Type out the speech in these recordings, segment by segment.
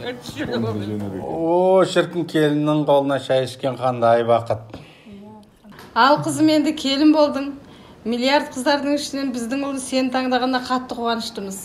О, шіркін келіннің қолына шай ішкен қандай бақыт. Ал қызым, енді келін болдың. Миллиард қыздардың ішінен біздің ұлды сені таңдағанда қатты қуаныштымыз.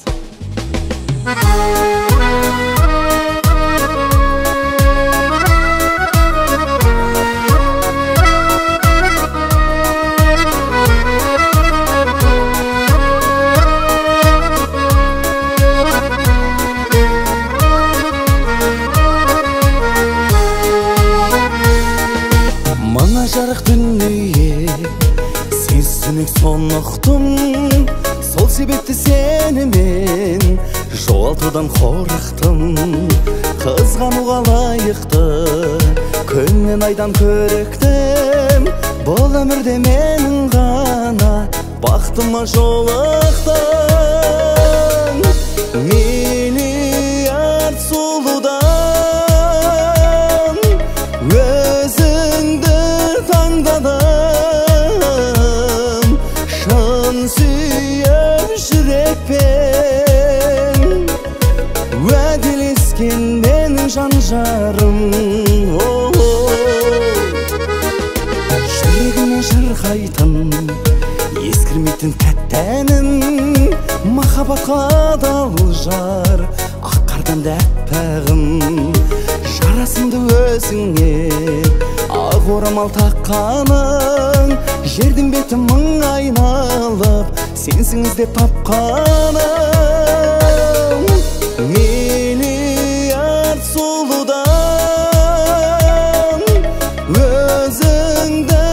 Мына жарық дүние сенсінік сонықтым, сол себепті сені мен жоғалтудан қорықтым. Қызғануға лайықты күннен айдан көріктім, бұл өмірде менің ғана бақытыма жолықтың. Миллиард сұлудан өзіңді таңдадым, шын сүйіп жүрекпен уәделескен менің жан жарым. Жүрегіме жырғайтын ескірмейтін тәтті әнім, махаббатқа адал жар ақ қардан дәппағым. Жарасымды өзіңе ақ орамал таққаның, жердің беті мың айналып сенсің іздеп тапқаным. Миллиард сұлудан өзіңді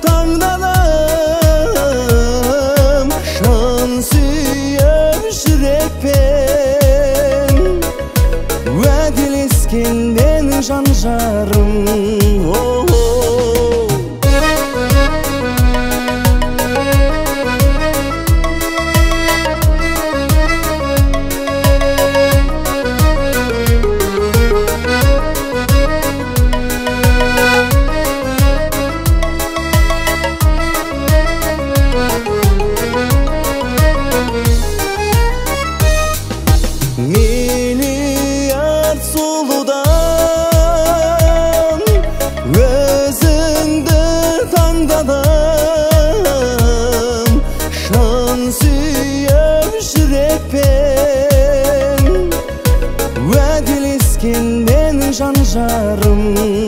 таңдадым, шын сүйіп жүрекпен уәделескен менің жан жарым. Миллиард сұлудан өзіңді таңдадым, шын сүйіп жүрекпен уәделескен менің жан жарым.